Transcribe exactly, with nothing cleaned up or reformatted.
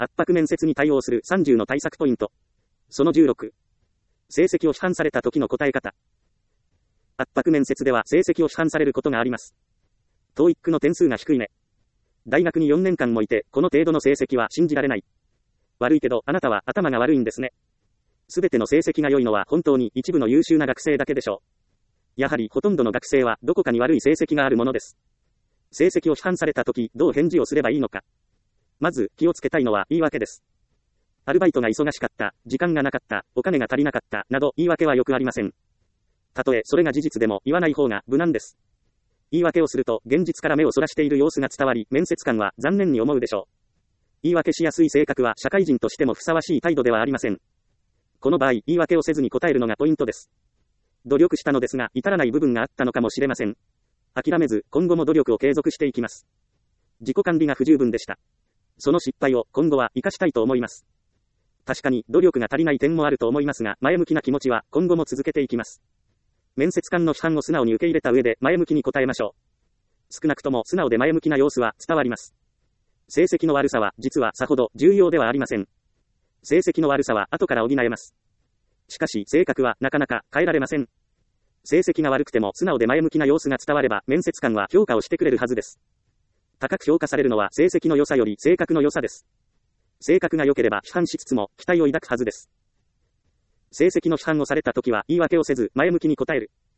圧迫面接に対応するさんじゅうの対策ポイント。そのじゅうろく。成績を批判された時の答え方。圧迫面接では成績を批判されることがあります。トーイックの点数が低いね。大学によねんかんもいて、この程度の成績は信じられない。悪いけど、あなたは頭が悪いんですね。すべての成績が良いのは本当に一部の優秀な学生だけでしょう。やはりほとんどの学生はどこかに悪い成績があるものです。成績を批判されたとき、どう返事をすればいいのか。まず、気をつけたいのは言い訳です。アルバイトが忙しかった、時間がなかった、お金が足りなかった、など言い訳はよくありません。たとえそれが事実でも言わない方が無難です。言い訳をすると現実から目をそらしている様子が伝わり、面接官は残念に思うでしょう。言い訳しやすい性格は社会人としてもふさわしい態度ではありません。この場合、言い訳をせずに答えるのがポイントです。努力したのですが、至らない部分があったのかもしれません。諦めず、今後も努力を継続していきます。自己管理が不十分でした。その失敗を今後は活かしたいと思います。確かに努力が足りない点もあると思いますが、前向きな気持ちは今後も続けていきます。面接官の批判を素直に受け入れた上で前向きに答えましょう。少なくとも素直で前向きな様子は伝わります。成績の悪さは実はさほど重要ではありません。成績の悪さは後から補えます。しかし性格はなかなか変えられません。成績が悪くても素直で前向きな様子が伝われば面接官は評価をしてくれるはずです。高く評価されるのは成績の良さより性格の良さです。性格が良ければ批判しつつも期待を抱くはずです。成績の批判をされたときは言い訳をせず前向きに答える。